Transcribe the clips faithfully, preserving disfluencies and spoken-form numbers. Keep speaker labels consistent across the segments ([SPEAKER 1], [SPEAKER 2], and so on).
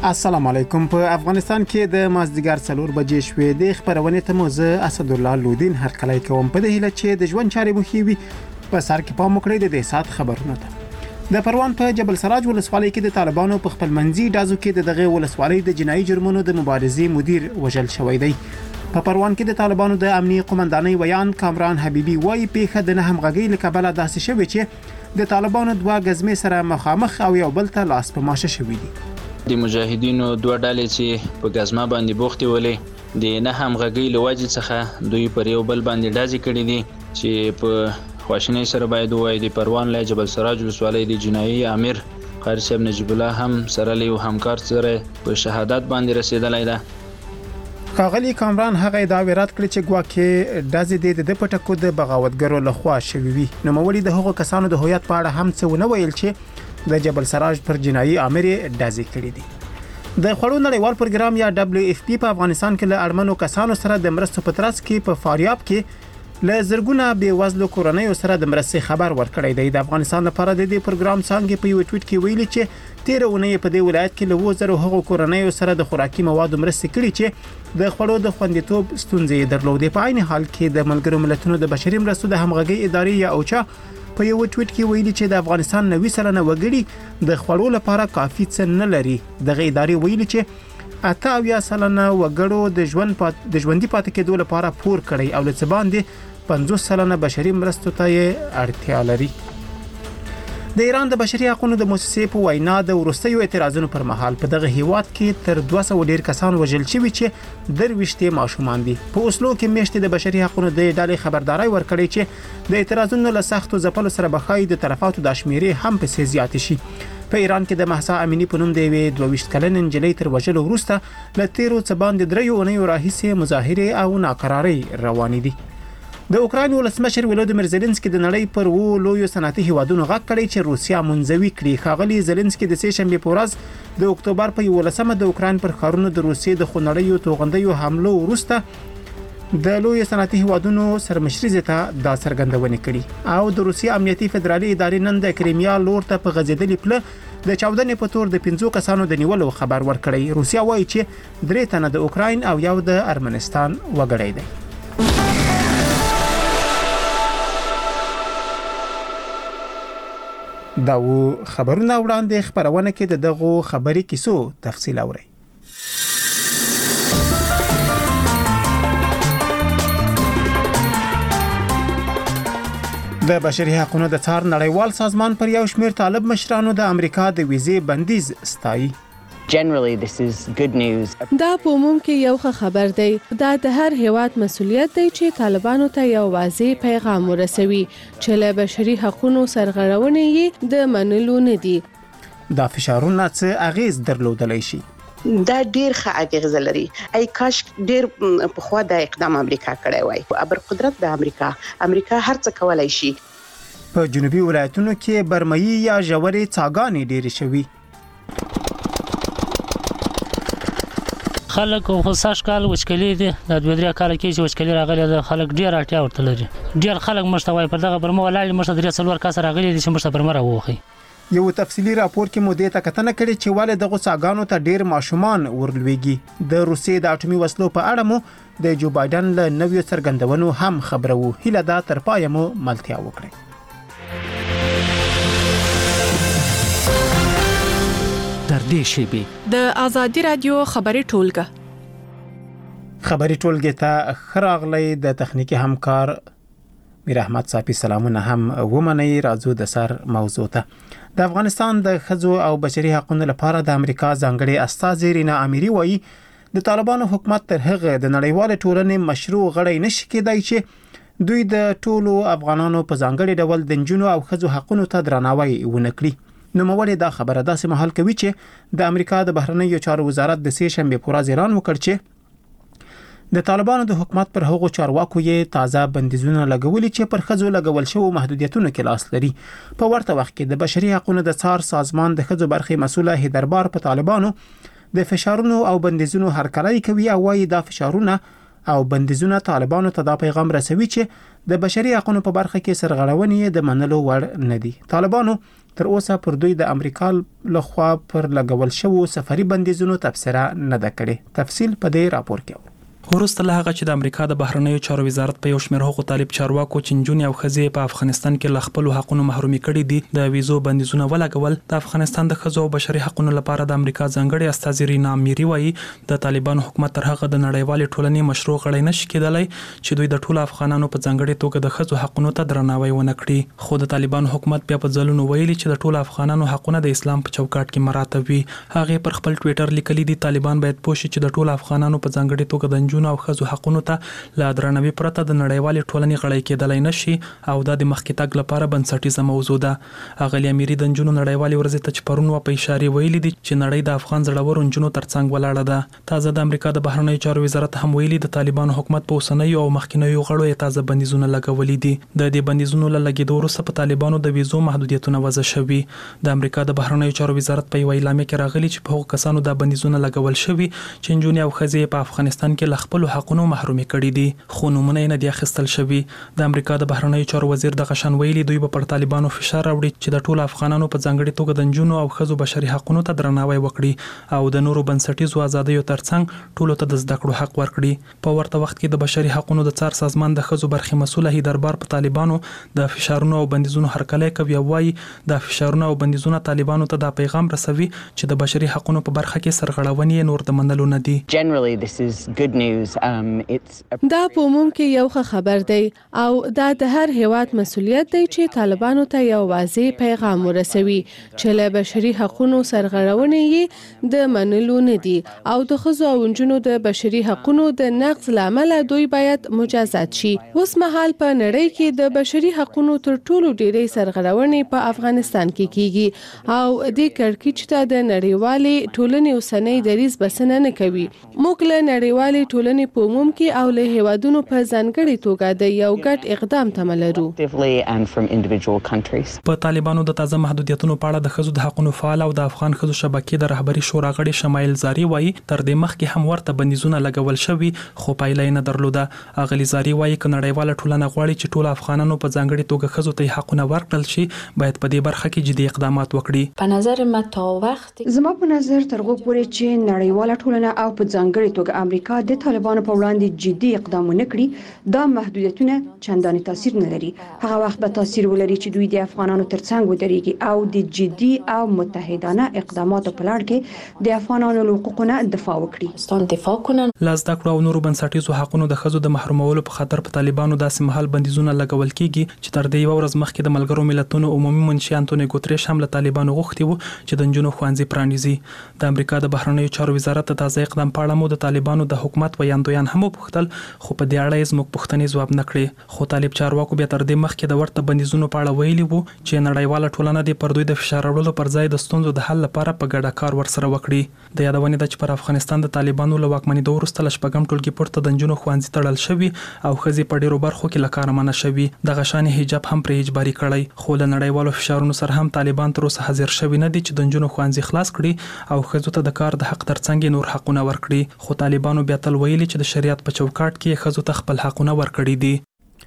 [SPEAKER 1] السلام علیکم. په افغانستان کې د مازدیګر څلور بجې شوې د خبرونې ته مو زه اسدالله لودین هرکلی کوم په دې هیله چې د ژوند چارې مو ښې وي. په سر کې پام وکړئ د دې ساعت خبرونه ته. د پروان په جبل سراج ولسوالۍ کې د طالبانو په خپل منځي ډازو کې د دغه ولسوالۍ د جنایي جرمونو د مبارزې مدیر وژل شوی دی. په پروان کې د طالبانو د امنیي قومندانۍ ویان کامران حبیبي وایي پیښه د نه همغږۍ له کبله داسې شوې چې د طالبانو دوه ګزمې سره مخامخ او یو بل ته لاس په ماشه شوي دي.
[SPEAKER 2] د مجاهدینو دوه ډلې چې په غزما باندې بوختي ولې د نه همغږۍ له وجې څخه دوی پر یو بل باندې ډازې کړې دي چې په خواشینۍ سره باید ووایي د پروان له جبل سراج ولسوالۍ د جنایي امیر قاری صاحب نجیب الله هم سره له یو همکار سره په شهادت باندې رسیدلی ده.
[SPEAKER 1] ښاغلي کامران هغه ادعا رد کړې چې ګواکې ډزې د د پټکو د بغاوتګرو لخوا شوي وي. نوموړي د هغو کسانو د هویت په اړه هم څه ونه ویل چې د جبل سراج پر جنایي امیر ډزې کړې دي. د خوړو نړیوال پروګرام یا دبليو اف پی په افغانستان کې له اړمنو کسانو سره د مرستو په ترڅ کې په فاریاب کې له زرګونه بې وزلو کورنیو سره د مرستې خبر ورکړی دی. د افغانستان لپاره د دې پروګرام څنګه په یو ټویټ کې ویلي چې تیر اونۍ په دې ولایت کې له اووه زره هغو کورنیو سره د خوراکي موادو مرستې کړي چې د خوړو د خوندیتوب ستونزې درلودې. په عین حال کې د ملګرو ملتونو د بشري مرستو د همغږۍ ادارې یا اوچا په یو ټویټ کې ویلي چې د افغانستان نوي سلنه وګړي د خوړو لپاره کافي څه نه لري. دغه ادارې ویلي چې اته اویا سلنه وګړو د ژوند پات د ژوندۍ پاتې کېدو لپاره پور کړی او له څه باندې پنځوس سلنه بشري مرستو ته یې اړتیا لري. د ایران د بشري حقوقو د مؤسسې په وینا د وروستیو اعتراضونو پر مهال په دغه هیواد کې تر دوه سوه ډیر کسان وژل شوي چې درویشتې ماشومان دي. په اوسلو کې میاشتې د بشري حقوقو د ډلې خبرداري ورکړې چې د اعتراضونو له سختو ځپلو سره بخای د طرفاتو د شمیرې هم په سي زیات شي. په ایران کې د مهسا امینی په نوم د یوې دوه ویشت کلنې نجلۍ تر وژلو وروسته له تیرو څه باندې دریو اونیو راهیسې مظاهرې او ناکرارۍ روانې دي. د اوکراین ولسمشر ولودیمیر زيلنسکي د نړۍ پر وو لویو صنعتي هیوادونو غږ کړی چې روسیا منځوي کړي. ښاغلي زيلنسکي د سې شنبې په ورځ د اکتوبر په یولسمه د اوکراین پر ښارونو د روسیې د خونړیو توغندیو حملو وروسته د لویو صنعتي هیوادونو سرمشري ته دا څرګندونه کړې او د روسیې امنیتي فدرالي ادارې نن د کریمیا لور ته په غځېدلې پله د چاودنې په تور د پنځو کسانو د نیولو خبر ورکړی. روسیا وایي چې درې تنه د اوکراین او یو د ارمنستان وګړي دي. دا و خبرونه وړاندې خبرونه کې د دغه خبري کیسو تفصیل اوري. د بشري حقوقو د څار نړیوال سازمان پر یو شمېر طالب مشرانو د امریکا د ویزې بندیز ستایي.
[SPEAKER 3] Generally this is good news.
[SPEAKER 4] دا په عموم کې یو ښه خبر دی. دا د هر هیواد مسؤلیت دی چې طالبانو ته یو واضح پیغام ورسوي چې له بشري حقوقو سرغړونې یې د منلو نه دي.
[SPEAKER 1] دا فشارونه څه اغیز درلودلی شي؟
[SPEAKER 5] دا ډیر ښه اغیز لري. ای کاش ډیر په خوا د اقدام امریکا کړی وای. ابر قدرت د امریکا امریکا هر څه کولای شي.
[SPEAKER 1] په جنوبي ولایتونو کې برمایي یا ژورې څاګانې ډېرې شوي.
[SPEAKER 6] خلک خو ساش کال وشکلي دي د دوه درې کال کې چې وشکلي راغلي د خلک ډیر اړتیا ورته لري. ډیر خلک مشتوي پر دغه برمه ولاړ مشته درې څلور کس راغلي دي چې مشته برمه راوخی.
[SPEAKER 1] یو تفصیلی راپور کې مو دې ته کتنه کړې چې والي دغه څاګانو ته ډیر ماشومان ورلويږي. د روسیې د اټومي وسلو په اړه مو د جو بایدن له نویو څرګندونو هم خبرو. هیله دا تر پای مو ملتیا وکړي.
[SPEAKER 7] در دې شیبه
[SPEAKER 8] د ازادي رادیو خبري ټولګه
[SPEAKER 1] خبري ټولګه ته خراغلی د تخنیکی همکار میر احمد صافي سلامونه هم ومني. راځو د سر موضوع ته. د افغانستان د خځو او بشري حقوقو لپاره د امریکا ځانګړي استازي رینا اميري وایي د طالبانو حکومت تر هغه د نړیوال ټولنې مشروع غړی نشي کېدای چې دوی د ټولو افغانانو په ځانګړي ډول د جنونو او خځو حقوقو ته درناوی ونکړي. نو مولې دا خبره داسې محل کوي چې د امریکا د بهرنیو چارو وزارت د سې شنبې په ورځ اعلان وکړ چې د طالبانو د حکومت پر هغو چارواکو یې تازه بندیزونه لګولي چې پر خځو لګول شوی محدودیتونه کې لاس لري. په ورته وخت کې د بشري حقوقو د څار سازمان د خځو برخې مسؤله هیدربار په طالبانو د فشارونو او بندیزونو هرکلی کوي او وايي دا فشارونه او بندیزونه طالبانو ته دا پیغام رسوي چې د بشري حقوقو په برخه کې سرغړونې د منلو وړ نه دي. طالبانو تر اوسه پر دوی د امریکا لخوا پر لګول شوو سفري بندیزونو تبصره نه ده کړې. تفصیل په دې راپور کې.
[SPEAKER 9] ورسته له هغه چې د امریکا د بهرنیو چارو وزارت په یو شمېر حقوق طالب چارواکو چې نجونې او ښځې په افغانستان کې له خپلو حقونو محرومي کړي دي د ویزو بندیزونه ولګول، د افغانستان د ښځو او بشري حقوقو لپاره د امریکا ځانګړي استازي رینا میری وایي د طالبانو حکومت تر هغه د نړیوالې ټولنې مشروع غړی نشي کېدلی چې دوی د ټولو افغانانو په ځانګړي توګه د ښځو حقونو ته درناوی ونه کړي. خو د طالبانو حکومت بیا په ځلونو ویلي چې د ټولو افغانانو حقونه د اسلام په چوکاټ کې مراتب وي. هغه پر خپل ټوئیټر لیکلي دي طالبان باید پوه شي چې د ټولو افغانانو په ځانګړي توګه د نجونو او ښځو حقونه ته لا درناوي پرته د نړیوالې ټولنې غړی کېدلای نشي او دا د مخکې تګ لپاره بنسټیزه موضوع ده. اغلی امیری د نجونو نړیوالې ورځې ته چې پرون و په اشاره ویلي دي چې نړۍ د افغان زړورو نجونو ترڅنګ ولاړه ده. تازه د امریکا د بهرنیو چارو وزارت هم ویلي د طالبانو حکومت په اوسنیو او مخکینیو غړو یې تازه بندیزونه لګولي دي. د دې بندیزونو له لګیدو وروسته په طالبانو د ویزو محدودیتونه وضع شوي. د امریکا د بهرنیو چارو وزارت په یو اعلامیه کې راغلي چې په هغو کسانو د بندیزونه لګول شوي چې نجونې او ښځې په افغانستان کې له خپلو حقونو محرومي کړي دي، خو نومونه یې نه دي اخیستل شوي. د امریکا د بهرنیو چارو وزیر د غشن ویلي دوی به پر طالبانو فشار راوړي چې د ټولو افغانانو په ځانګړي توګه د نجونو او ښځو بشري حقوقو ته درناوی وکړي او د نورو بنسټیزو ازادیو ترڅنګ ټولو ته د زده کړو حق ورکړي. په ورته وخت کې د بشري حقوقو د څار سازمان د ښځو برخې مسؤل هی دربار په طالبانو د فشارونو او بندیزونو هرکلی کوي او وايي د فشارونو او بندیزونو طالبانو ته دا پیغام رسوي چې د بشري حقوقو په برخه کې سرغړونې نور د منلو نه دي.
[SPEAKER 3] Generally, this is good news. Um, it's a...
[SPEAKER 4] دا په عموم کې یو ښه خبر دی او دا د هر هیواد مسولیت دی چې طالبانو ته یو واضح پیغام ورسوي چې له بشري حقوقو سرغړونې د منلو نه دي او د ښځو او نجونو د بشري حقوقو د نقض لامل دوی باید مجازات شي. اوس مهال په نړۍ کې د بشري حقوقو تر ټولو ډېرې سرغړونې په افغانستان کې کیږي او د کړکېچ ته د نړیوالې ټولنې اوسنۍ دریځ بسنه نه کوي. موږ له نړیوالې ټولنې په عموم کې او له هیوادونو په ځانګړي توګه د یو ګډ اقدام تمه لرو.
[SPEAKER 9] په طالبانو د تازه محدودیتونو په اړه د ښځو د حقوقو فعال او د افغان ښځو شبکې د رهبري شورا غړي شمایل زاری وایي تر دې مخکې هم ورته بندیزونه لګول شوي خو پایله یې نه درلوده. اغلی زاری وایي ک نړیواله ټولنه غواړي چې ټول افغانانو په ځانګړي توګه ښځو ته حقونه ورکړل شي باید په دې برخه کې جدي اقدامات وکړي.
[SPEAKER 10] په نظر ما تا وخت
[SPEAKER 11] زما په نظر تر هغه پورې چې نړیواله ټولنه او په ځانګړي توګه امریکا د طالبانو په وړاندې جدي اقدامونه کړي دا محدودیتونه چندانې تاثیر نه لري. هغه وخت به تاثیر ولري چې دوی د افغانانو ترڅنګ ودرېږي او د جدي او متحدانه اقداماتو په لړ کې د افغانانو حقوقونه دفاع وکړي.
[SPEAKER 10] ستون دفاع کنن
[SPEAKER 9] لاس د کړو نورو بنسټیزو حقوقو د ښځو د محرومولو په خاطر په طالبانو داسې مهال بندیزونه لګول کیږي چې تر دې یو ورځ مخکې د ملګرو ملتونو عمومي منشي انټونی ګوتریش هم له طالبانو غوښتي وو چې د نجونو ښوونځي پرانیزي. د امریکا د بهرنیو چارو وزارت د تازه اقدام په اړه مو د طالبانو د حکومت ویاندویان هم وپوښتل خو په دې اړه یې زموږ پوښتنې ځواب نه کړې. خو طالب چارواکو بیا تر دې مخکې د ورته بندیزونو په اړه ویلي وو چې نړیواله ټولنه د پر دوی د فشار راوړلو پر ځای د ستونزو د حل لپاره په ګډه کار ورسره وکړي. د یادونې ده چې پر افغانستان د طالبانو له واکمنېدو وروسته له شپږم ټولګي پورته د نجونو ښوونځي تړل شوي او ښځې په ډېرو برخو کې له کاره منع شوي. دغه شانې حجاب هم پرې اجباري کړی خو له نړیوالو فشارونو سره هم طالبان تر اوسه حاضر شوي نه دي چې د نجونو ښوونځي خلاص کړي او ښځو ته د کار د حق ترڅنګ نور حقونه ورکړي. خو طالبانو بیا تل ویلي چې د شریعت په چوکاټ کې ښځو ته خپل حقونه ورکړي دي.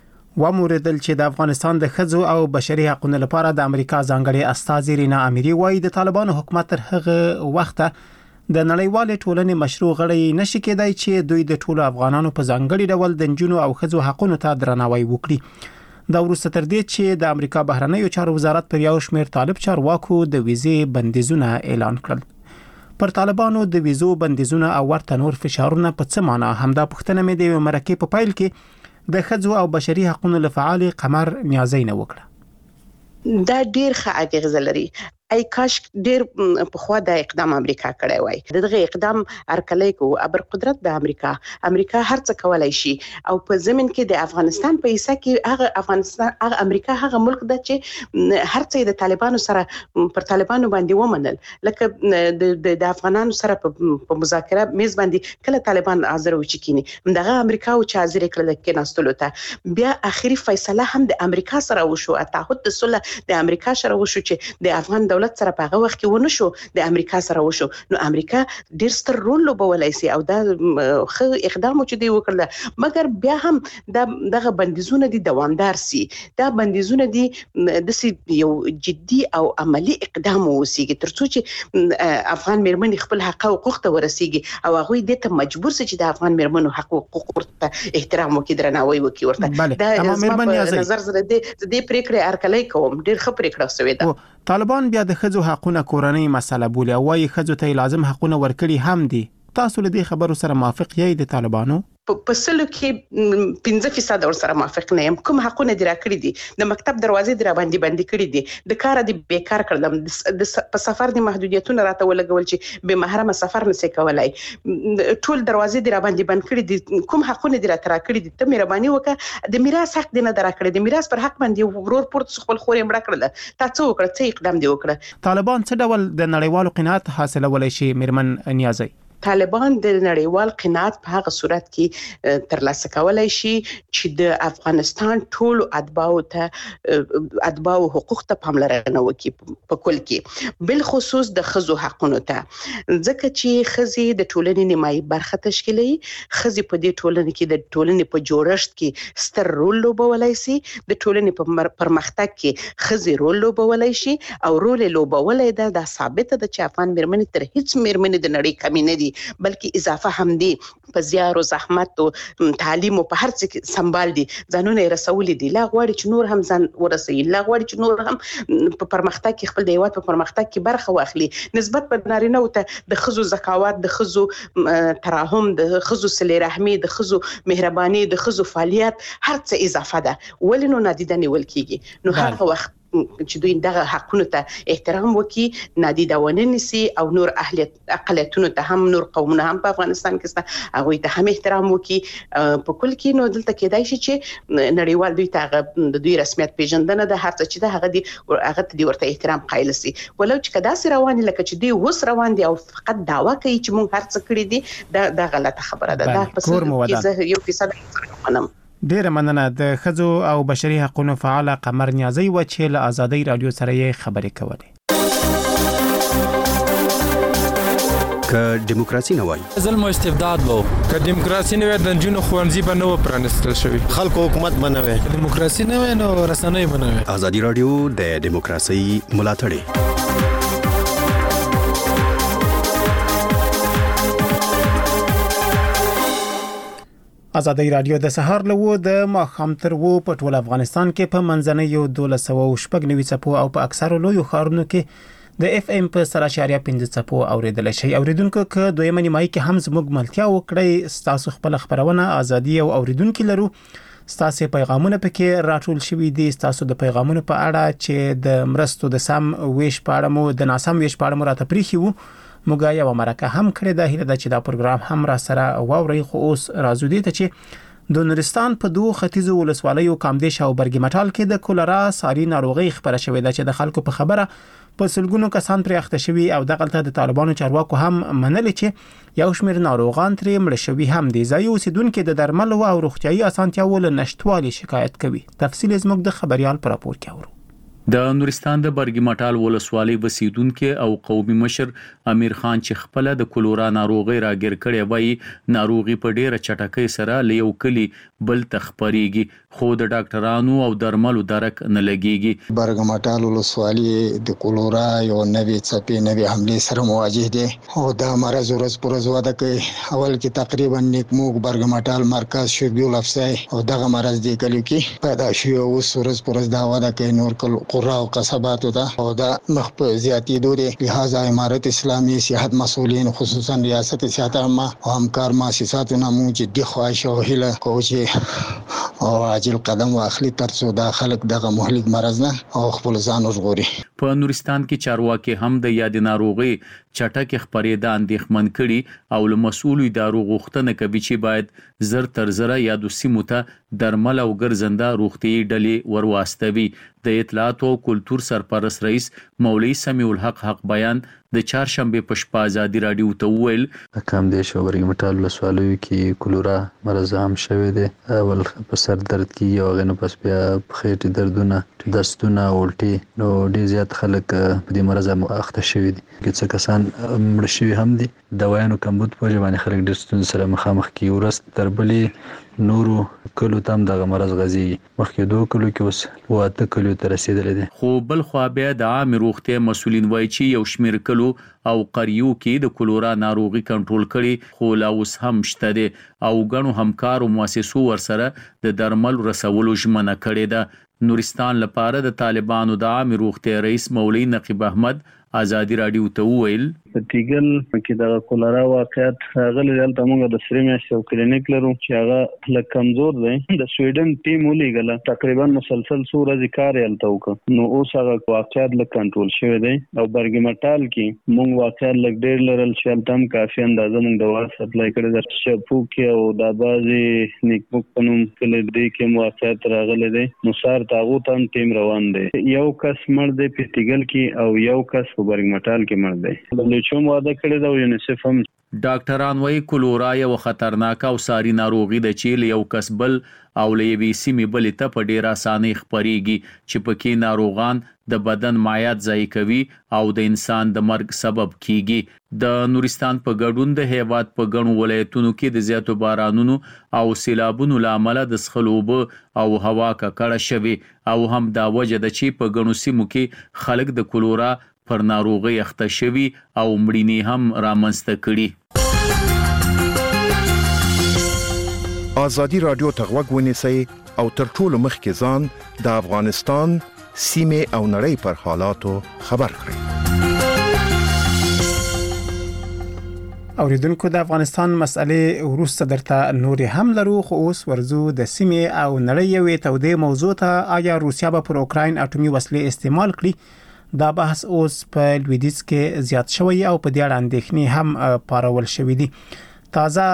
[SPEAKER 1] وموردل چې د افغانستان د ښځو او بشري حقوقو لپاره د امریکا ځانګړي استازي رینا امیری وایي د طالبانو حکومت تر هغه وخته د نړیوالې ټولنې مشروع غړی نشي کېدای چې دوی د ټولو افغانانو په ځانګړي ډول د نجونو او ښځو حقوقو ته درناوی وکړي. دا وروسته تر دې چې د امریکا بهرنیو چارو وزارت پر یو شمېر طالب چارواکو د ویزې بندیزونه اعلان کړل. پر طالبانو د ویزو بندیزونه او ورته نور فشارونه په څه معنا همدا پوښتنه مې د مرکه په پایل کې د ښځو او بشري حقوقو لفعال قمر نیازی نه وکړه.
[SPEAKER 5] دا ډیر ښه اغیز لري. ای کاش ډیر په خوا د اقدام امریکا کړی وای. دغه اقدام ارکلای کو ابر قدرت د امریکا امریکا هر څه کولای شي او په زمين کې د افغانستان په حصہ کې هغه افغانستان هغه امریکا هغه ملک د چې هر څه د طالبانو سره پر طالبانو باندې ومنل لکه د افغانانو سره په مذاکره میز باندې کله طالبان حاضر و چکینی دغه امریکا او چې حاضر کړل کې نستلو ته بیا اخیری فیصله هم د امریکا سره وشو. تعهد د صلح د امریکا سره وشو چې د افغان دولت دولت سره په هغه وخت کې ونه شو د امریکا سره وشو نو امریکا ډیر ستر رول لوبولای سي او دا خو اقدام چې دی وکړل مګر بیا هم دا دغه بندیزونه دي دوامدار سي دا بندیزونه دي د یو جدي او عملی اقدام وسیږي ترڅو چې افغان مېرمنې خپل حق او حقوق ته ورسیږي او هغه دې ته مجبور سي چې د افغان مېرمنو حق او حقوق ته احترام وکړي درناوی وکړي ورته دا مېرمنې نظر زره دې دې پریکړه ارکلای کوم ډیر ښه پریکړه شوې ده
[SPEAKER 1] طالبان بیا د خځو حقوقونه کورنۍ مسله بولي او وايي خځو ته لازم حقوقونه ورکړي هم دي تاسو له دې خبرو سره موافق یې د طالبانو
[SPEAKER 5] په سلو کې پنځه فیصد ور سره موافق نه يم کوم حقونه دي راکړي دي د مکتب دروازې در باندې باندې کړي دي د کار دي بیکار کړل د په سفر د محدودیتونو راته ولګول چې به محرم سفر نسي کولای ټول دروازې در باندې بند کړي دي کوم حقونه دي راته راکړي دي ته مهرباني وکړه د میراث حق دي نه دراکړي د میراث پر حق باندې ورور پورت خپل خورې مړه کړل تاسو وکړه څه اقدام دی وکړه
[SPEAKER 1] طالبان څه ډول د نړیوالو قناعت حاصلولای شي مېرمن نیازي
[SPEAKER 5] طالبان د نړیوال قناعت په هغه صورت کې ترلاسه کولای شي چې د افغانستان ټول اتباعو ته اتباعو حقوق ته پاملرنه وکړي په کل کې بل خصوص د خزو حقونو ته ځکه چې خزي د ټولنې نیمایي برخه تشکیلوي خزي په دې ټولنې کې د ټولنې په جوړښت کې ستر رول لوبولای شي د ټولنې په پرمختګ کې خزي رول لوبولای شي او رول لوبولای دا د ثابت ده چې افغان مېرمنې تر هیڅ مېرمنې د نړۍ کمی نه دي بلکې اضافه هم دي په زیار او زحمت او تعلیم او په هر څه کې سنبال دي ځانونه رسولي دي لا غواړي چې نور هم ځان ورسوي لا غواړي چې نور هم په پرمختګ کې خپل د هیواد په پرمختګ کې برخه واخلي نسبت په نارینه او ته د خزو زکاوات د خزو تراحم د خزو صله رحمي د خزو مهرباني د خزو فعالیت هر څه اضافه ده ولینو نادیده نیول کیږي نو هغه وخت چې دوی دغه حقونو ته احترام وکړي نادیده ونه نیسي او نور اهلیت اقلیتونو ته هم نور قومونه هم په افغانستان کې ستا هغه ته هم احترام وکړي په کل کې نو دلته کېدای شي چې نړیوال دوی ته د دوی رسمیت پیژندنه د هر څه چې د هغه دی هغه ته ورته احترام قایل سي ولو چې کدا سي روان لکه چې دوی وس روان دي او فقط داوا کوي چې مونږ هر څه کړی دي دا د غلطه خبره ده دا پس زه یو فیصد منم
[SPEAKER 1] ډیره مننه د خځو او بشري حقوقو فعال قمر نیازي و چې له آزادۍ رادیو سره یې خبرې کولې
[SPEAKER 12] که دیموکراسي نه وای
[SPEAKER 13] ظلم او استبداد وو که دیموکراسي نه وای د جنونو خوانزي به نه پرانستل شوی
[SPEAKER 14] خلکو حکومت بنوي
[SPEAKER 13] دیموکراسي نه وای نو رسنۍ بنوي
[SPEAKER 12] آزادۍ رادیو د دیموکراسي ملاتړ
[SPEAKER 1] آزادۍ رادیو د سهار له د ماخام تر وو په ټول افغانستان کې په منځنۍ یو دولسو شپږ نوي چپو او په اکثر لویو ښارونو کې د اف ام په سره اشاریه پنځه چپو اوریدل شي اوریدونکو که دویمه نیمایي کې هم زموږ ملتیا وکړي ستاسو خپل خبرونه ازادي او اوریدونکو لرو ستاسو پیغامونه پکې راټول شوي دي ستاسو د پیغامونو په اړه چې د مرستو د سم ویش په اړه مو د ناسم ویش په اړه مو راته پریخي وو موږ یو مرکه هم کړې ده هله چې دا پروګرام هم را سره واوري خو اوس راځو دي ته چې د نورستان په دوه ختیځو ولسوالیو کامدیش او برګمټال کې د کولرا ساري ناروغي خبره شوې ده چې د خلکو په خبره په سلګونو کسان پرې اخته شوي او دغلته د طالبانو چارواکو هم منل چې یو شمېر ناروغان ترې مړ شوي هم دي ځای اوسیدونکو د درملو او روغتيایي اسانتیاو له نشټوالي شکایت کوي تفصیل زموږ د خبريال پر راپور کې اورو
[SPEAKER 15] د نورستان د برګمټال ولسوالۍ وسیدونکو او قومي مشر امیر خان چې خپل د کولورا ناروغي راګر کړي وای ناروغي په ډیره چټکۍ سره لیو کلی بل تخپریږي خو د ډاکټرانو او درملو درک نه لګيږي
[SPEAKER 16] برګمټال ولسوالۍ د کولورا یو نوې چپی نوې حمله سره مواجه دي او دا مرز ورځ پر ورځ وده کوي اول کې تقریبا نیکموګ برګمټال مرکز شربیول افسای او دغه مرز دی کلیو کې پیدا شو او ورځ پر ورځ دا وده کوي نور کل قرا او قصبات او دا مخ په زیاتی دوري لہذا امارت اسلامي صحت مسؤلین خصوصا ریاست صحت عامه او همکار مؤسساتونه مو جدي خواهش او هله کوي او عاجل قدم واخلي ترڅو دا خلک دغه مهلک مرز نه او خپل ځان وژغوري
[SPEAKER 15] په نورستان کې چارواکي هم د یاد ناروغي چټک خبرېدا اندېښمن کړي او له مسؤلو ادارو غوښتنه کوي چې باید زر تر زره یا د سیمو ته درمل او ګرځنده روغتي ډلې ورواستوي. د اطلاعات او کلتور سرپرست رئیس مولوی سمیع الحق حق بیان د چهارشنبه په شپه ازادي رادیو ته وویل
[SPEAKER 14] کم دې شو برګ مټال ولسوالۍ کې کولورا مرض عام شوی دی. اول په سر درد کې یو غنه پس بیا خېټې دردونه دستونه الټي نو ډېر زیات خلک په دې مرض اخته شوی دي. چې کسان مړ شوی هم دي. دوايانو کمبود په ځواني خلک ډېر ستونزې سره مخامخ کی ورست تربلې نورو کلو تام دغه مرض غزي مخکې دوه کلو کې اوس واته کلو ته رسیدلې دي.
[SPEAKER 15] خو بل خو بیا د عام روغتي مسولین وایي چې یو شمیر کلو او قریو کې د کولورا ناروغي کنټرول کړي خو لا اوس هم شته دي او غنو همکارو مؤسسو ورسره د درمل رسولو ژمنه کړې ده. نورستان لپاره د طالبانو د عام روغتي رئیس مولوی نقیب احمد ازادي رادیو ته وویل
[SPEAKER 17] تیګل کې د کولرا واقعیت غلې دلته موږ د سری میاشتې کلینیک لرو چې هغه له کمزور دی. د سویډن ټیم ولېګله تقریبا مسلسل څو ورځې کار یې الته وکړ نو اوس هغه واقعیت له کنټرول شوی دی او برګ مټال کې موږ واقعیت لږ ډېر لرل چې الته هم کافي اندازه موږ دوا سپلای کړې ده. شپو کې او د بازي نیکموک په نوم کې دې کې واقعیت راغلی دی نو سار تاغو ته ټیم روان دی. یو کس مړ دی په تیګل کې او یو کس په برګ مټال کې مړ دی. چوم واده کړی دا یونیسف هم
[SPEAKER 15] ډاکټران وايي کولورا یو خطرناک او ساري ناروغي ده چې یو کس بل او لوي سیمې بل ته په ډیر اسانۍ خپريږي چې پکې ناروغان د بدن مایعات ضایع کوي او د انسان د مرګ سبب کیږي. د نورستان په ګډون د هیواد په ګڼو ولایتونو کې د زیاتو بارانونو او سیلابونو لامل د سخلوب او هوا ککړه شوي او هم دا وجه ده چې په ګڼو سیمو کې خلک د کولورا پر ناروغي اخته شوي او مړینې هم رامنځته کړي.
[SPEAKER 18] ازادي رادیو ته غوږ ونیسئ او تر ټولو مخکې ځان د افغانستان سیمې او نړۍ پر حالاتو خبر کړئ.
[SPEAKER 1] اوریدونکو د افغانستان مسئله ورسته درته نور هم لرو خو اوس ورزو د سیمې او نړۍ یوې تودې موضوع ته آیا روسیا به پر اوکراین اټومي وسلې استعمال کړي. دا بحث اوس په لویدیځ کې زیات شوی او په دې اړه اندېښنې هم پارول شوې دي. تازه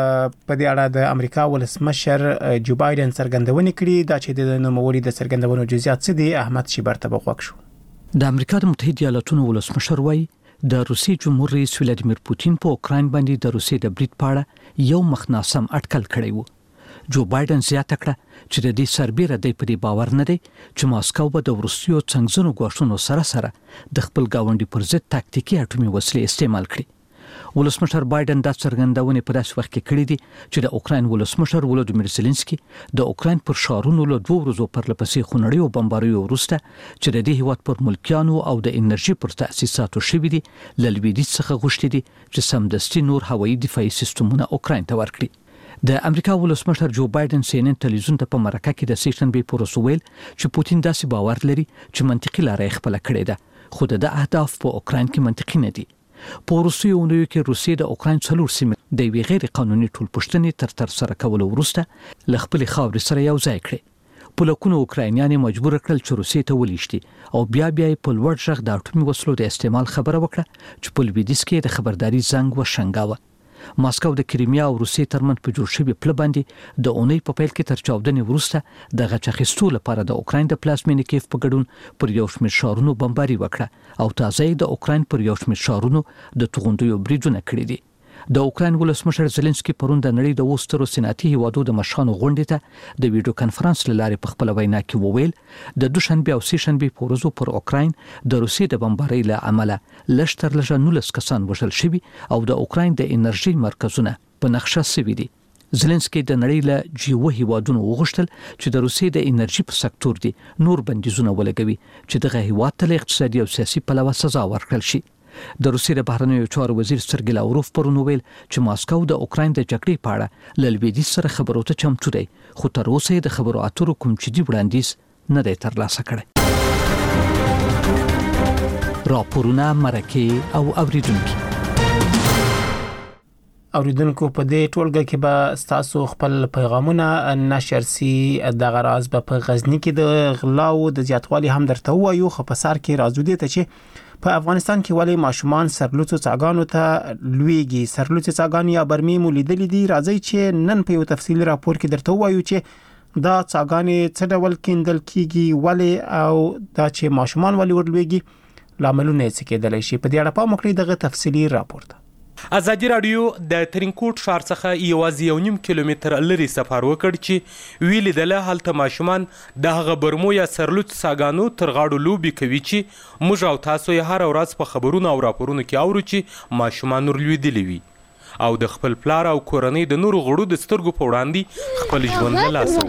[SPEAKER 1] په دې اړه د امریکا ولسمشر جو بایدن څرګندونه کړې دا چې د نوموړي د څرګندونو جزئیات څه دي. احمد شیبر ته بغوښ شو.
[SPEAKER 7] د امریکا د متحده ایالاتونو ولسمشر وایي د روسي جمهور رئیس ولادیمیر پوتین په اوکراین باندې د روسي د برید پاړه یو مخناسم اټکل کړی وو. جو بایدن زیاته کړه چې د دې سربېره د پدې باور نه دی چې ماسکو به د روسیو څنګهونو غوښتنو سره سره د خپل گاونډي پر ضد تاکتیکي اټومي وسلې استعمال کړي. ولسمشر بایدن دا څرګندونه په داسې وخت کې کړې دي چې د اوکراین ولسمشر ولودیمیر زيلنسکي د اوکراین پر شارونو له دوه ورځو پر لپسې خونړی او بمباریو وروسته چې د دې هیواد پر ملکیانو او د انرژي پر تاسیساتو شوي دي لویدیځ څخه غوښتي دي چې سمدستي نور هوایي دفاعي سیستمونه اوکراین ته ورکړي. د امریکا ولسمشر جو بایدن سي ان ان ټلویزیون ته په مرکه کې د سیشنبه پر وسویل چې پوتین داسې باور لري چې منطقي لارې خپل کړې ده خو د اهداف په اوکراین کې منطقي نه دي. په روسیې ونیو کې روسیې د اوکراین څلور سیمې د وی غیر قانوني ټولپوښتنې تر تر سره کولو وروسته ل خپل خاورې سره یو ځای کړي. په لکونو اوکراینیان مجبور کړل چې روسیې ته ولېشتي او بیا بیا په لوړ ژغ د اټومي وسلو د استعمال خبره وکړه چې په لویدیځ کې د خبرداري زنګ وشنګاوه. ماسکو د کریمیا او روسیې ترمنځ په جوړ شوی پله باندې د اونۍ په پیل کې تر چاودنې وروسته د غچخستو لپاره د اوکراین د پلازمینې کیف په ګډون پر یو شمېر شارونو بمباري وکړه او تازه د اوکراین پر یو شمېر شارونو د توغندیو بریدونه کړي دي. د اوکراین ولسمشر زيلنسکي پرون د نړۍ د وسترو سناتي هیوادو د مشرانو غونډې ته د ویډیو کانفرنس لارې په خپل وینا کې وویل د دوشنبه او سهشنبه په ورځو پر اوکراین د روسیې د بمبارۍ له امله لشتر لږه نولس کسان وژل شوي او د اوکراین د انرژي مرکزونه په نقشه سوي دي. زيلنسکي د نړۍ له جی اوه هیوادونو وغوښتل چې د روسیې د انرژي په سکتور دي نور بندیزونه ولګوي چې دغه هیواد ته اقتصادي او سیاسي پلوه سزا ورکړل شي. د روسیې د بهرنیو چارو وزیر سرګی لاوروف پرون ویل چې ماسکو د اوکراین د جګړې په اړه له لویدیځ سره خبرو ته چمتو دی خو تر اوسه د خبرو اترو کوم جدي وړاندیز نه دی ترلاسه کړی. راپورونه مرکه او اوریدونکو
[SPEAKER 1] اوریدونکو په دې ټولګه کې به تاسو خپل پیغامونه نشر سي. د غراز په غزنی کې د غلاو د زیاتوالي هم درته وایو خو په سر کې راځو دي ته چې په افغانستان کې ولې ماشومان سرلوڅو څاګانو ته لویږي؟ سرلوڅو څاګانې یا برمې مو لیدلې دي؟ راځي چې نن په یو تفصیلي راپور کې درته وایو چې دا څاګانې څه ډول کیندل کیږي، ولې او دا چې ماشومان ولې ورلویږي، لاملونه یې څه کېدلی شي. په دې اړه پام وکړئ دغه تفصیلي راپور ته.
[SPEAKER 19] ازادي رادیو د ترینکوټ ښار څخه یوازې یو نیم کیلومتر لري سفر وکړ چې ویل دله هلته ماشومان د هغه برمو یا سرلوڅ څاګانو تر غاړو لوبي کوي چې موږ او تاسو یې هر ورځ په خبرونو او راپورونو کې اورو چې ماشومان ورلوېدلي وي او د خپل پلار او کورنۍ د نورو غړو د سترګو په وړاندې خپل ژوند له لاسه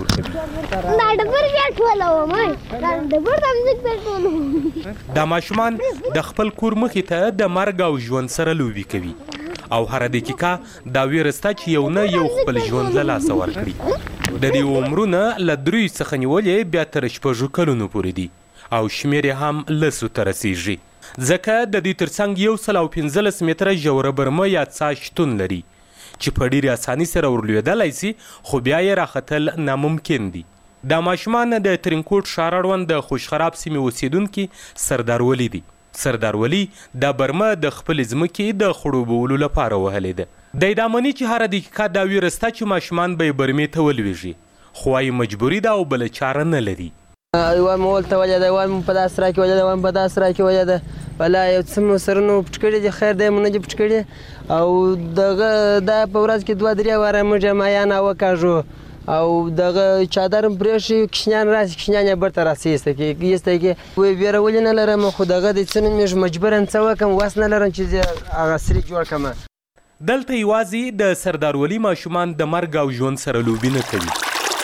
[SPEAKER 19] ورکوي. دا ماشومان د خپل کور مخې ته د مرګ او ژوند سره لوبي کوي او هر دقیقه دا ویرسته چې یو نه یو خپل ژوند له لاسه ورکړي. د دې عمرونه له دریو څخه نیولې بیا تر شپږو کلونو پورې دي او شمیر یې هم لسو ته رسیږي، ځکه د دې ترڅنګ یو سل او پنځلس متره ژوره برمه یا څا شتون لري چې په ډېرې اساني سره ورلوېدلی سي، خو بیا یې راختل ناممکن دي. دا ماشومان د ترینکوټ ښار اړوند د خوشخراب سیمې اوسېدونکي سردار ولی دي. سردار ولی دا برمه د خپل ځمکې د خړوبولو لپاره وهلې ده. دی دا مني چې هره دقیقه دا ویرسته چې ماشومان به یې برمې ته ولویږي، خو وايي مجبوري ده او بله چاره نه لري.
[SPEAKER 20] وایم ولته وجه ده، وایم په داسې را کې وجه ده، وایم په داسې را کې وجه ده، بلا یو څه مو سرونه پټ کړي دي، خیر دی مو نه دي پټ کړي او دغه دا په ورځ کې دوه درې واره موږ مایانه وکاږو او دغه چادر پرې شي، کشنیان راسي، کشنیان یې برته راسي ایسته کې ایسته کې وایي ویره ولې نه لرم، خو دغه د څه نه مې مجبوراً څه وکړم، وس نه لرم چې زه هغه سري جوړ کړم.
[SPEAKER 19] دلته یوازې د سردار ولی ماشومان د مرګ او ژوند سره لوبي نه کوي.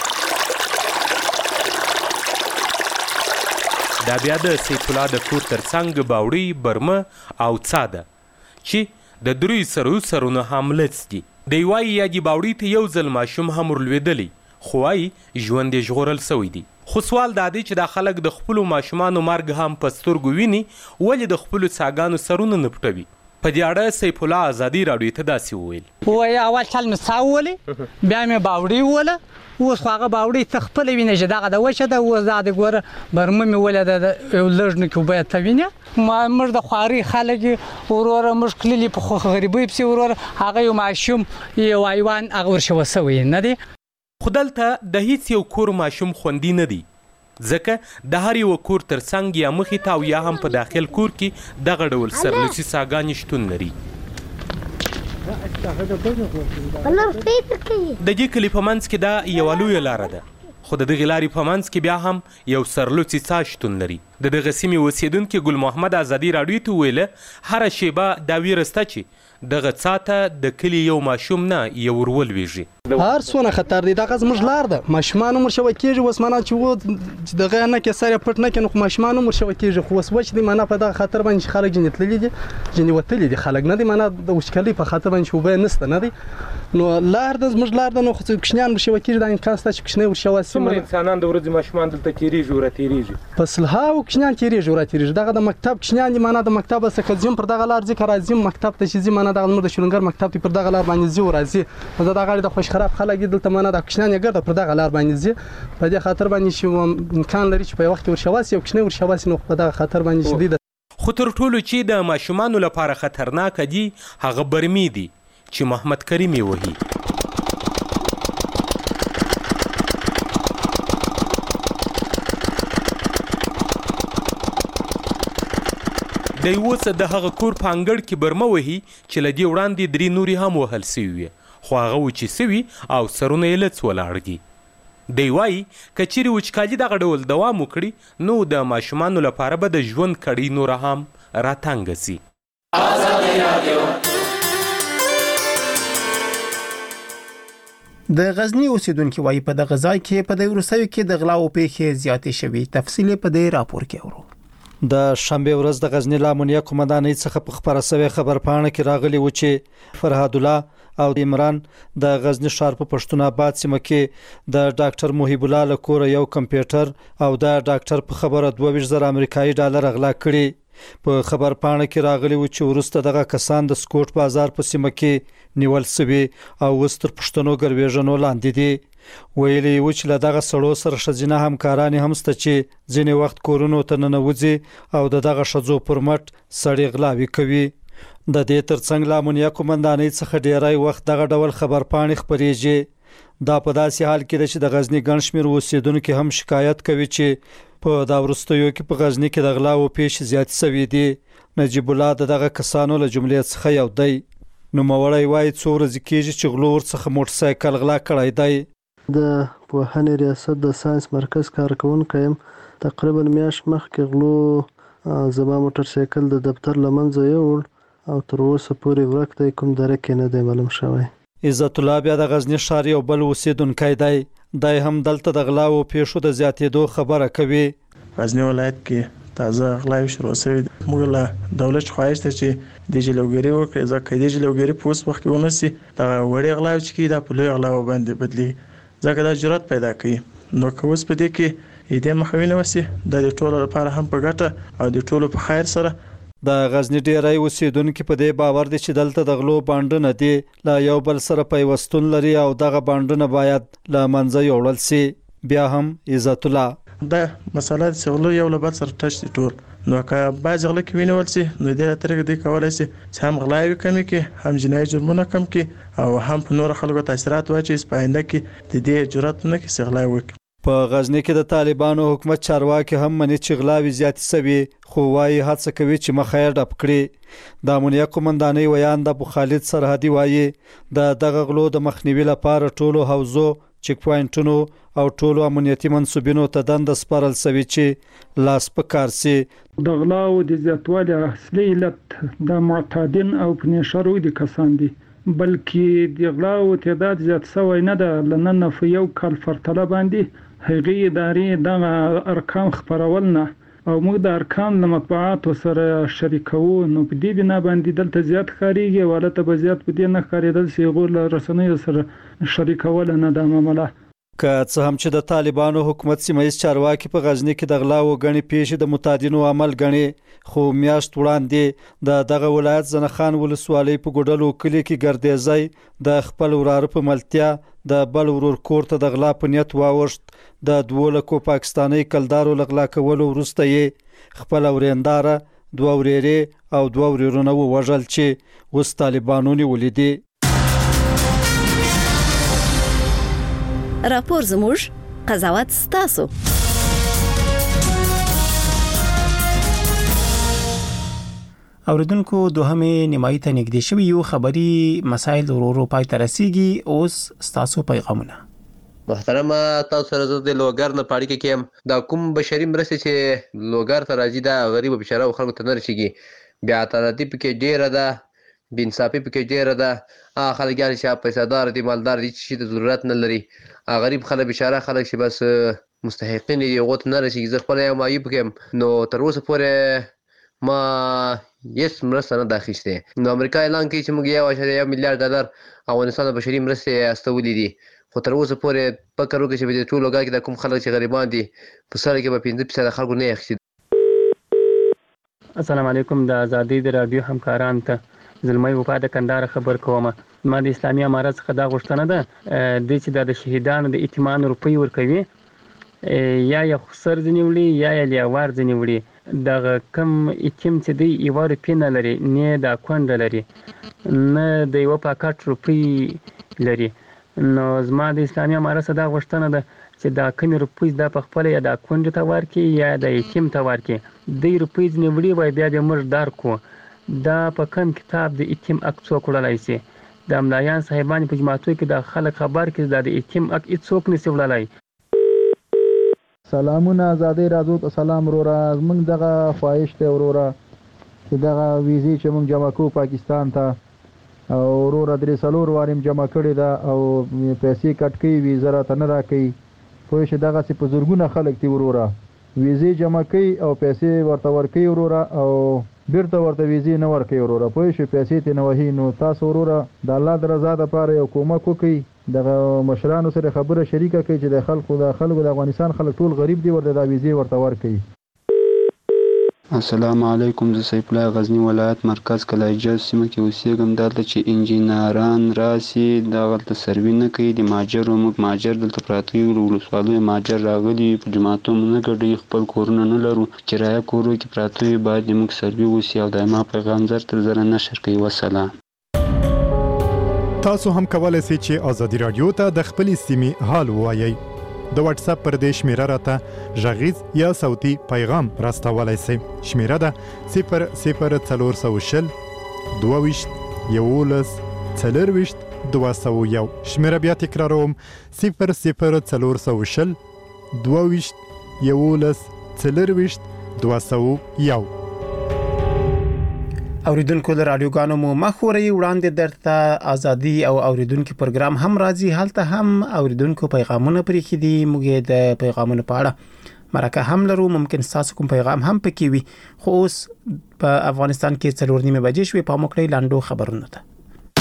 [SPEAKER 19] دا بیا د سیف الله د کور ترڅنګ باوړۍ، برمه او څا ده چې د دریو سرو سرونه هم لڅ دي. دی وایي یا دې باوړۍ ته یو ځل ماشوم هم ورلوېدلی، خو وایي ژوند یې ژغورل سوی دی. خو سوال دا دی چې دا خلک د خپلو ماشومانو مرګ هم په سترګو ویني، ولې د خپلو څاګانو سرونه نه پټوي؟ په دې اړه سیف الله ازادي راډیو ته داسې وویل.
[SPEAKER 21] وایي اول چل مې څا وولې، بیا مې باوړۍ ووله، اوس خو هغه باوړۍ ته خپله وینې چې دغه د وچه ده، اوس دا د ګوره برمه مې ولیده د یو لږ نه کې باید ته وینې. موږ د خوارۍ خلک یو وروره، موږ کللي په غریبۍ پسې وروره، هغه یو ماشوم یو حیوان هغه ورشوه سوی نه دی.
[SPEAKER 19] خو دلته د هیڅ یو کور ماشوم خوندي نه دی، ځکه د هر یو کور ترڅنګ یا مخې ته او یا هم په داخل کور کې دغه ډول سرلوڅي څاګانې شتون لري. د دې کلي په منځ کې دا یوه لویه لاره ده، خو د دغې لارې په منځ کې بیا هم یو سرلوڅي څا شتون لري. د دغه سیمې اوسېدونکي ګل محمد ازادي راډیو ته وویله هره شیبه دا ویرسته چې دغه څا ته د کلي یو ماشوم نه یو ورولویږي.
[SPEAKER 22] هر څونه خطر دی، دغه زموږ لار ده، ماشومان هم ورشوه کېږي. اوس معنا چې و دغه نه کې سر یې پټ نه کړي، نو خو ماشومان هم ورشوه کېږي، خو اوس وچ دی معنا په دغه خطر باندې چې خلک ځینې تللي دي، ځینې وتلي دي خلک نه دي، معنا د وچکالۍ په خاطر باندې چې اوبه یې نشته نه دی، نو لار ده زموږ لار ده، نو خو کوچنیان ورشوه کېږي، دا امکان شته چې کوچنی ورشوه سي.
[SPEAKER 13] څومره انسانان د ورځې ماشومان دلته تېرېږي ورا تېرېږي؟
[SPEAKER 22] په سلهاوو کوچنیان تېرېږي ورا تېرېږي. دغه د مکتب کوچنیان دي، معنا د مکتب څخه ځم پر دغه لار ځي، که راځم مکتب ته چې ځي، معنا دغه زموږ د شولنګر مکتب ته پر دغه لار باندې ځي وراځي. زه دغه د خوشخراب خلک دي دلته، معنا د کوچنیان یې ګرده پر دغه لار باندې ځي، په دې خاطر باندې چې امکان لري چې په یو وخت ورشوه سي، یو کوچنی ورشوه سي، نو په دغه خاطر باندې شدید.
[SPEAKER 19] خو تر ټولو چې د ماشومانو لپاره خطرناک دي هغه برمې دي چې محمد کریم یې وهي. دی اوس د هغه کور په انګړ کې برمه وهي چې له دې وړاندې درې نورې هم وهل سوي وي، خو هغه وچې سوي او سرونه یې لڅ ولاړ دي. دی وایي که چیرې وچکالي دغه ډول دوام وکړي نو د ماشومانو لپاره به د ژوند کړۍ نوره هم راتنګه سي.
[SPEAKER 1] د غزنی اوسیدونکو وایي په دغه ځای کې په د وروستیو کې د غلاو پیښې زیاتې شوې. تفصیل په دې راپور کې اورو.
[SPEAKER 23] د شنبه ورځ د غزنی لامنیه قومندانۍ څخه په خبره سوي خبر پاڼه کې راغلی و چې فرهاد الله او عمران د غزنی ښار په پښتون آباد سیمه کې د ډاکټر محیب الله له کور یو کمپیوټر او د ډاکټر په خبره دوه ویشت زره امریکایي ډالر غلا کړي. په خبر پاڼه کې راغلی و چې ورسته دغه کسان د سکوټ بازار په سیمه کې نیول شوي او وستر پښتنو ګرویژنو لاندې دي. ویلي و چې له دغه سړو سره ښځینه همکاران هم شته چې ځینې وخت کورونو ته ننوځي او د دغه ښځو پر مټ سړي غلاوي کوي. د دې ترڅنګ له امنیه قومندانۍ څخه ډیری وخت دغه ډول خبر پاڼې خپریږي. دا په داسې حال کې ده چې د غزنی ګڼ شمېر اوسیدونکو هم شکایت کوي چې په دا وروستیو کې په غزنی کې د غلاو پیښې زیاتې شوې دي. نجیب الله د دغه کسانو له جملې څخه یو دی. نوموړی وایي څو ورځې کېږي چې غلو ورڅخه موټرسایکل غلا کړی دی.
[SPEAKER 2] د پوهنې ریاست د ساينس مرکز کارکونکی یم. تقریبا میاشت مخکې غلو زما موټرسایکل د دفتر له منځه یوړ او تر اوسه پورې ورک دی، کوم دره کې نه دی معلوم شوی.
[SPEAKER 23] عزت الله بیا د غزنی ښار یو بل اوسیدونکی دی. دی هم دلته د غلاو پیښو د زیاتېدو خبره کوي.
[SPEAKER 6] غزنی ولایت کې تازه غلاوې شروع شوي. موږ له دولت خواهش ته چې د جلوګیري وکړي، ځکه د جلوګیري په اوس وخت کې ونسي دغه وړې غلاوې چې کېږي دا په لویو غلاوو باندې بدلېږي، ځکه دا جرأت پیدا کوي. نو که اوس په دې کې دې مخه ونیسي دا د ټولو لپاره هم په ګټه او د ټولو په خیر سره.
[SPEAKER 23] د غزنی ډیری اوسیدونکو په دې باور دي چې دلته د غلو بانډونه دي لا یو بل سره پیوستون لري او دغه بانډونه باید له منځه یوړل شي. بیا هم عزت الله
[SPEAKER 6] دا مسله د سغلو یو له بل سره ټچ دي ټول. نو که بعض غلو کې ونیول شي نو دې طریقې دی کولای شي چې هم غلاوي کمې کړي، هم جنایي جرمونه کم کړي او هم په نور خلکو تاثیرات واچي په آینده کې د دې جرأت نه کې غلاوي وکړي.
[SPEAKER 23] په غزنی کې د طالبانو حکومت چارواکي هم مني چې غلاوي زیاتې شوي، خو وايي هڅه کوي چې مخه یې ډپ کړي. د امنیه قومندانۍ ویان د ابو خالد سرحدي وايي د دغه غلو د مخنیوي لپاره ټولو حوزو، چک پوینټونو او ټولو امنیتي منصوبینو ته دنده سپارل شوې چې لاس په کار شي.
[SPEAKER 8] د غلاو د زیاتوالي اصلي علت د معتادین او پنیشرو دي کسان دي، بلکې د غلاو تعداد زیات شوی نه ده. لنن په یو کال پرتله باندې هغې ادارې دغه ارقام خپرول نه او موږ د ارقام له مطبوعاتو سره شریکوو. نو په دې بنا باندې دلته زیات ښکارېږي او هلته به زیات په دې نه ښکارېدل چې هغوی له رسنیو سره شریکول نه دا معامله.
[SPEAKER 23] که څه هم چې د طالبانو حکومت سیمهیز چارواکي په غزنی کې د غلاو غني پیښې د متعدینو عمل غني، خو میاشت وړاندې د دغه ولایت زنخان ولسوالۍ په ګډلو کلی کې ګردېزی د خپل وراره په ملتیا د بل ورور کور ته د غلا په نیت واوښت. د دوه لکو پاکستاني کلدارو لغلا کولو وروسته یې خپل ورېنداره، دوه ورېرې او دوه ورېرونه ووژل چې اوس طالبانو نیولي دي.
[SPEAKER 24] راپور زموږ، قضاوت ستاسو.
[SPEAKER 1] اوریدونکو دوهمه نیمایي ته نږدې شوي یو خبري مسایل ورورو پای ته رسیږي. اوس ستاسو پیغامونه.
[SPEAKER 25] محترمه تاسو سره زه د لوګر نه پاړی کې یم. دا کوم بشري مرستې چې لوګر ته راځي دا غریب بشره او خلکو ته نه رسیږي. بیا عدالتي پکې ډیره ده، بې انصافي پکې ډیره ده. هغه خلک چې پیسه‌دار دي، مالدار دي چې د ضرورت نه لري، غریب خلک بشاره خلک چې بس مستحقین دي هغو ته نه رسیږي. زه خپله یم معیوب کې یم. نو تر اوسه پورې ما هېڅ مرسته نه ده اخیستې. نو امریکا اعلان کوي چې موږ یو اعشاریه یو میلیارډ ډالر افغانستان د بشري مرستې استولي دي، خو تر اوسه پورې فکر وکړئ چې په دې ټول لوګر کې د کوم خلک چې غریبان دي په سر کې به پنځه فیصده خلکو نه اخیستي.
[SPEAKER 26] السلام علیکم. د ازادۍ د راډیو همکارانو ته زلمی وفا د کندهار خبر کوم. ما د اسلامي امارت څخه دا غوښتنه ده دی چې د شهیدانو د اتمان روپۍ ورکوي، یا یې سر ځینې وړي یا یې لیاوار ځینې وړي. دغه کم اتیم چې دی یوه روپۍ نه لري، نه دا کونډه لري، نه د یوه پاکټ روپۍ لري. نو زما د اسلامي امارت څخه دا غوښتنه ده چې دا کمې روپۍ دا په خپله یا دا کونډې ته ورکړي یا د یتیم ته ورکړي. دوی روپۍ ځینې وړي وای بیا به موږ درکړو. دا په کم کتاب د یتیم حق څوک وړلی شي؟ د ملایان صاحبان په جماعتو کې د خلک خبر کې دا د یتیم حق هېڅوک نشي وړلی.
[SPEAKER 27] سلامونه ازادۍ راډیو ته سلام وروره. زموږ دغه خواهش دی وروره چې دغه ویزې چې موږ جمع کوو پاکستان ته او وروره درې څلور وارې م جمع کړې ده او پیسې کټ کوي، ویزه راته نه راکوي. پوه شې دغسې په زرګونه خلک دي وروره، ویزې جمع کوي او پیسې ورته ورکوي وروره او بیرته ورته ویزې نه ورکوي وروره. پوه شوې پیسې ترې نه وهي. نو تاسو وروره د الله د رضا دپاره یو کومک وکړئ، دغه مشرانو سره خبره شریکه کړئ چې د خلکو د خلکو د افغانستان خلک ټول غریب دي، ورته دا ویزې ورته ورکوي.
[SPEAKER 3] السلام علیکم. زه سیف الله غزنی ولایت مرکز کلایجاز سیمه کې اوسېږم. دلته چې انجینران راسي دغلته سروي نه کوي د ماجرو موږ ماجر دلته پراته یو ولسوالیو ماجر راغلي په جماعتو نه ګډوي خپل کورونه نه لرو کرایه کورو کې پراته وي باید موږ سروي وسي او دایما پیغام زر تر زره نشر کوي. وسلام.
[SPEAKER 4] تاسو هم کولای شئ چې ازادي رادیو ته د خپلې سیمې حال ووایئ. د واتس اپ پر دې شمیره راته غږیز یا صوتي پیغام راستولای شئ. شمیره ده صفر صفر څلور سوه شل دوه ویشت یولس څلرویشت دوه سوه یو. شمیره بیا تکراروم صفر صفر څلور سوه شل دوه ویشت یولس څلرویشت دوه سوه یو.
[SPEAKER 1] اوریدونکو د رادیوګانو مو مخوري وړاندې درته ازادي او اوریدونکو پروګرام هم راځي. هلته هم اوریدونکو پیغامونه پرې خېدي. موږ د پیغامونو په اړه مرکه هم لرو. ممکن تاسو کوم پیغام هم پکې وي. خو اوس په افغانستان کې څلور نیمه بجې شوې. په موکړی لاندو خبرونه ده.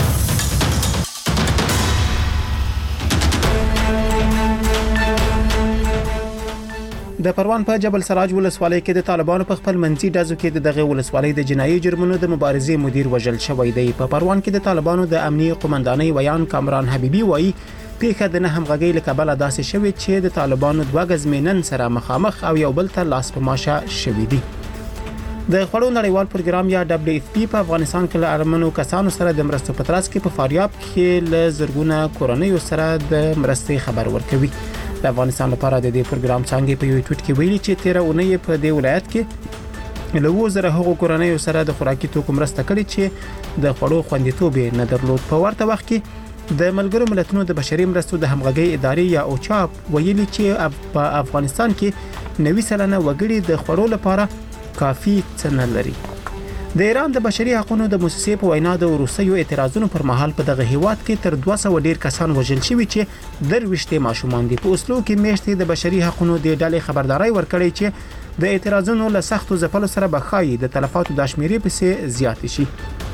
[SPEAKER 1] د پروان په جبل سراج ولسوالۍ کې د طالبانو په خپل منځي ډزو کې د دغه ولسوالۍ د جنایي جرمونو د مبارزې مدیر وژل شوی دی. په پروان کې د طالبانو د امنیي قومندانۍ ویان کامران حبیبي وایي پیښه د نه همغږۍ له کبله داسې شوې چې د طالبانو دوه غزمینن سره مخامخ او یو بل ته لاس په ماشه شوي دي. د خړو نړیوال پروګرام یا دبليو اف پی په افغانستان کې له ارمنو کسانو سره د مرستو په ترڅ کې په فاریاب کې له زرګونه کورنۍ سره د مرستې خبر ورکوي. د افغانستان لپاره د دې پروګرام څنګه په یو ټوټ کې ویلي چې تیر اونۍ په دې ولایت کې له وزره هغو کورنۍ سره د خوراکي توکو مرسته کړې چې د خړو خوندیتوب نه درلود. په ورته وخت کې د ملګرو ملتونو د بشري مرستو د همغږۍ ادارې یا اوچا ویلي چې په افغانستان کې نوي سلنه وګړي د خړو لپاره کافي څه نه لري. د ایران د بشري حقوقو د مؤسسې په وینا د روسیو اعتراضونو پر مهال په دغه هیواد کې تر دوه سوه ډیر کسان وژل شوي چې درويشته ماشومان دي. په اوسلو کې میشتې د بشري حقوقو د ډلې خبرداري ورکړې چې د اعتراضونو له سختو ځپلو سره بخای د تلفاتو د شمیرې په سي زیات شي.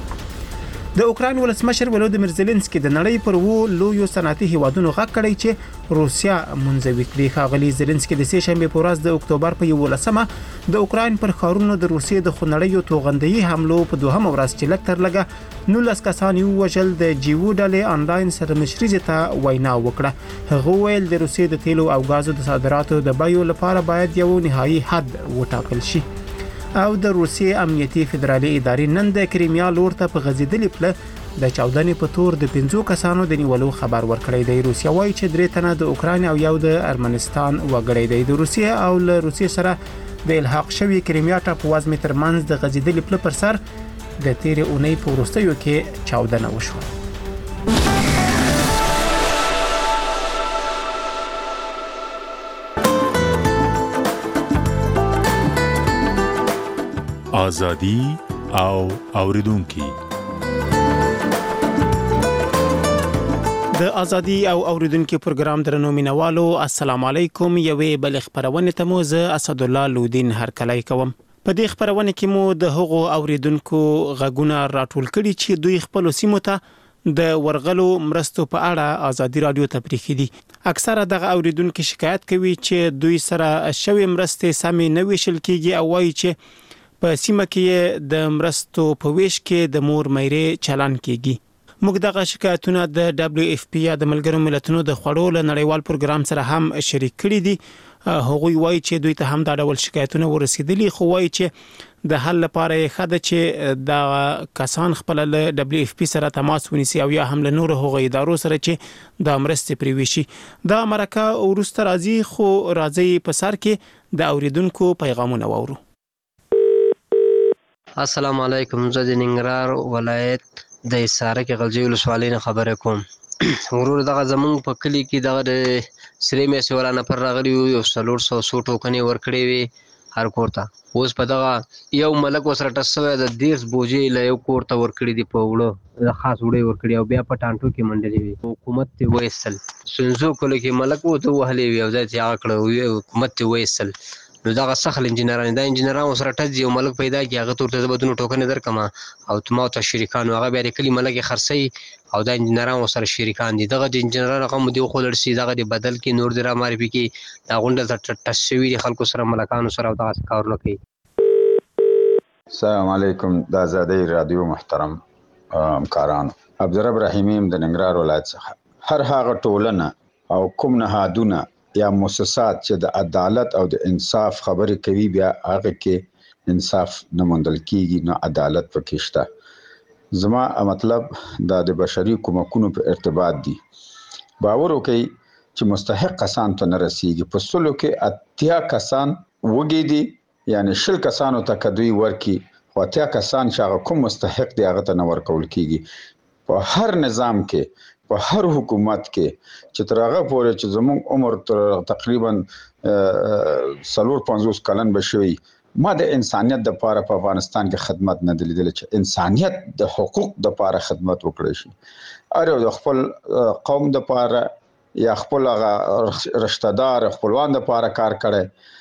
[SPEAKER 1] د اوکرين ولسمشر ولودیمیر زيلنسکي د نړۍ پر وو لویو صنعتي هیوادونو غږ کړی چې روسیا منځوي کړي. ښاغلي زيلنسکي د سه شنبه په ورځ د اکتوبر په یولسمه د اوکرين پر خارونو د روسیې د خنړیو توغندۍ حملو په دوهمه ورځ چې لکتر لګه نولس کسان یو وژل د جیو ډلې انلاین سره مشري ته وینا وکړه. هغه ویل د روسیې د تیلو او غازو د صادراتو د بیو لپاره باید یو نهایی حد وټاکل شي. او د روسیې امنیتي فدرالي ادارې نن د کریمیا لور ته په غزیدلې پله د چاودنې په تور د پنځو کسانو د نیولو خبر ورکړی دی. روسیا وایي چې درې تنه د اوکرين او یو د ارمنستان وګړي دي. د روسیې او له روسیې سره د الحاق شوی کریمیا ټاپووزمې ترمنځ د غزیدلې پله پر سر د تیر اونۍ په وروستیو کې چاودنه وشوه.
[SPEAKER 5] ازادي او اوریدونکو.
[SPEAKER 1] د ازادي او اوریدونکو پروګرام درنو مینوالو السلام علیکم. یوې بل خبرونه ته مو زه اسد الله لودین هرکلی کوم. په دې خبرونه کې مو د هغو اوریدونکو غږونه راټول کړي چې دوی خپل سیمو ته د ورغلو مرستو په اړه ازادي رادیو ته پریښي دي. اکثره دغه اوریدونکو شکایت کوي چې دوی سره شوی مرستې سمې نه ویشل کیږي او وایي چې په سیمه کې د مرستو په ویش کې د مور مېرې چلن کیږي. موږ دغه شکایتونه د دبليو اف پی یا د ملګرو ملتونو د خړو له نړیوال پروګرام سره هم شریک کړي دي. هغوی وایي چې دوی ته هم دا ډول شکایتونه ورسېدلي، خو وایي چې د حل لپاره یې خده چې د کسان خپل له دبليو اف پی سره تماس ونیسي او یا هم له نور هغو ادارو سره چې د مرستې پریويشي. دا مرکه ورسته راځي، خو راځي په سر کې د اوریدونکو پیغامونه وورو.
[SPEAKER 9] السلام علیکم. زه د ننګرهار ولایت د حصار کې غلجی ولسوالۍ نه خبره کوم. ورور دغه زمونږ په کلی کې دغه د سری میسي ولا نفر راغلی یو څلور سوه څو ټوکنې ورکړې وي هر کور ته. اوس په دغه یو ملک وسره ټس شوی د دېرش بوجې له یو کور ته ورکړي دي، په وړه د خاص وړې ورکړي او بیا په ټانټو کې منډلې وي. حکومت ته وایستل سنځو کله کې ملک وته وهلې وي او ځای ته هغه کړه حکومت ته وایستل. نو دغه سخل انجینران دا انجینران سره ټچ یو ملک پیدا کی هغه تورته زبدونو ټوکنې درکما او تما ته شریکان هغه بیا کلی ملک خرسي او دا انجینران سره شریکان دي. دغه انجینران هغه مو دی خو لړسي دغه دی بدل کې نور درا ماري پی کې دا غونډه ټچ شوی خلکو سره ملکانو سره دا کارونه کوي.
[SPEAKER 10] السلام علیکم د آزادۍ رادیو محترم همکارانو. عبدالرب رحیمی د ننګرهار ولایت څخه. هر هغه ټولنه او کوم نهادونه یا مؤسسات چې د عدالت او د انصاف خبرې کوي بیا هغه کې انصاف نه موندل کیږي، نه عدالت پکې شته. زما مطلب دا د بشري کومکونو په ارتباط دی. باور وکړئ چې مستحق کسان ته نه رسیږي. په سلو کې اتیا کسان وږي دي، یعنی شل کسانو ته کدوی ورکی، خو اتیا کسان چې هغه کوم مستحق دی هغه ته نه ورکول کیږي. په هر نظام کې، په هر حکومت کې چې تر هغه پورې چې زموږ عمر تر تقریبا څلور پنځوس کلن به شوي، ما د انسانیت د پاره په افغانستان کې خدمت نه دی لیدلی چې انسانیت د حقوق د پاره خدمت وکړي شي. اره د خپل قوم د پاره یا خپل رشتہ دار خپلوان د پاره کار کړي